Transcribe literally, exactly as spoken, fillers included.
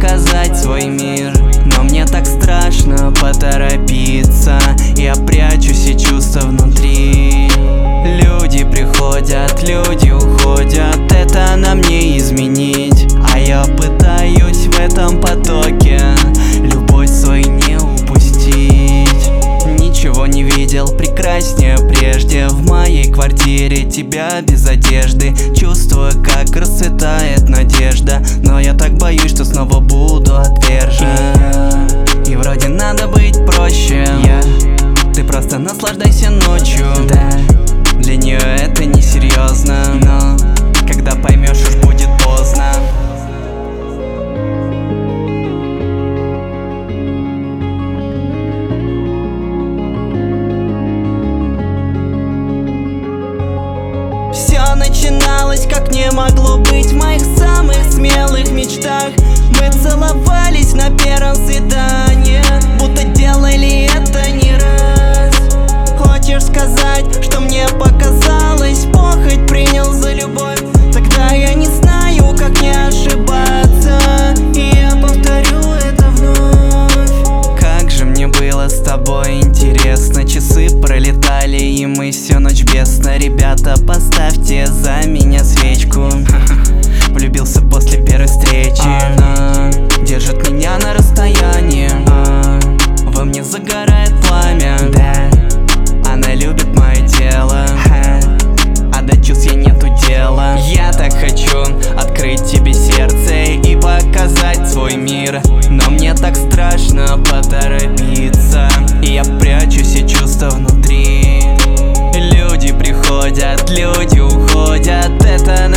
показать свой мир, но мне так страшно поторопиться. Я прячу все чувства внутри. Люди приходят, люди уходят, это нам не изменить. А я пытаюсь в этом потоке любовь свою не упустить. Ничего не видел прекраснее прежде. В моей квартире тебя без одежды. Чувствую, как расцветает надежда, но я так боюсь, что снова буду отвержен. И вроде надо быть проще, yeah. Ты просто наслаждайся ночью, да. Для нее это не серьезно, но когда поймешь, уж будет поздно. Все начиналось, как не могло быть в моих самых смелых мечтах. Мы целовались на первом свидании, будто делали это не раз. Хочешь сказать, что мне показалось, похоть принял за любовь? Тогда я не знаю, как не ошибаться, и я повторю это вновь. Как же мне было с тобой интересно. Часы пролетали, и мы всю ночь бесно. Ребята, поставьте за меня свечку. Влюбился после первой встречи. Она держит меня на расстоянии. Во мне загорает пламя, да. Она любит мое тело, а до чувств ей нету дела. Я так хочу открыть тебе сердце и показать свой мир, но мне так страшно поторопиться, и я прячу все чувства внутри. Люди приходят, люди уходят, это